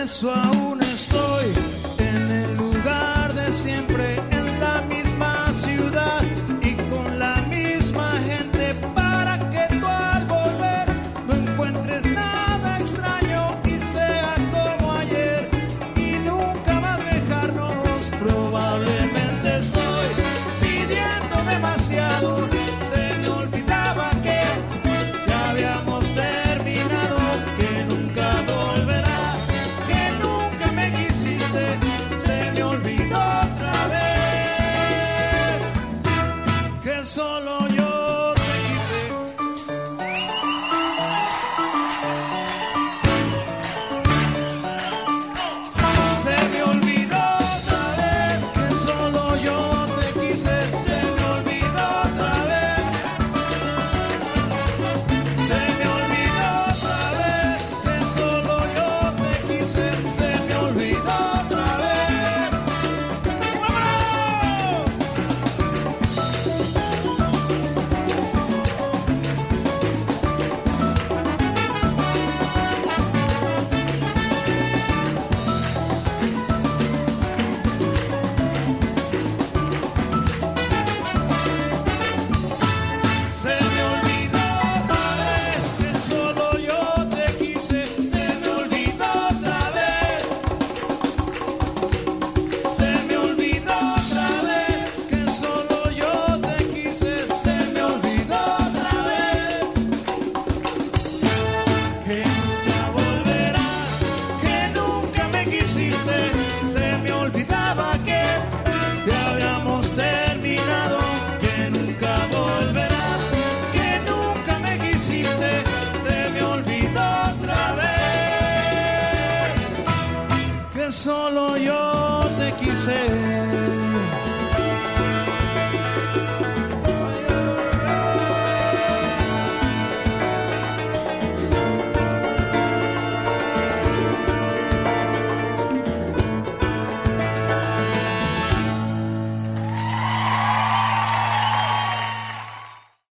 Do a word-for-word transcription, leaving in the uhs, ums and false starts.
eso aún estoy en el lugar de siempre, en la misma ciudad y con la misma gente, para que tú al volver no encuentres nada extraño y sea como ayer y nunca más dejarnos. Probablemente estoy pidiendo demasiado, se me olvidaba que ya habíamos terminado, que nunca volverá, que nunca me quisiste, se me olvidó otra vez, que solo yo te quise. Se me olvidó otra vez, que solo yo te quise, se me olvidó otra vez. Se me olvidó otra vez, que solo yo te quise, se me olvidó otra vez. ¡Vámonos! Se me olvidó otra vez, que solo yo te quise, se me olvidó otra vez. Se me olvidó otra vez, que solo yo te quise, se me olvidó otra vez. Que nunca volverás, que nunca me quisiste, se me olvidaba que ya habíamos terminado, que nunca volverás, que nunca me quisiste, se me olvidó otra vez, que solo yo te quise.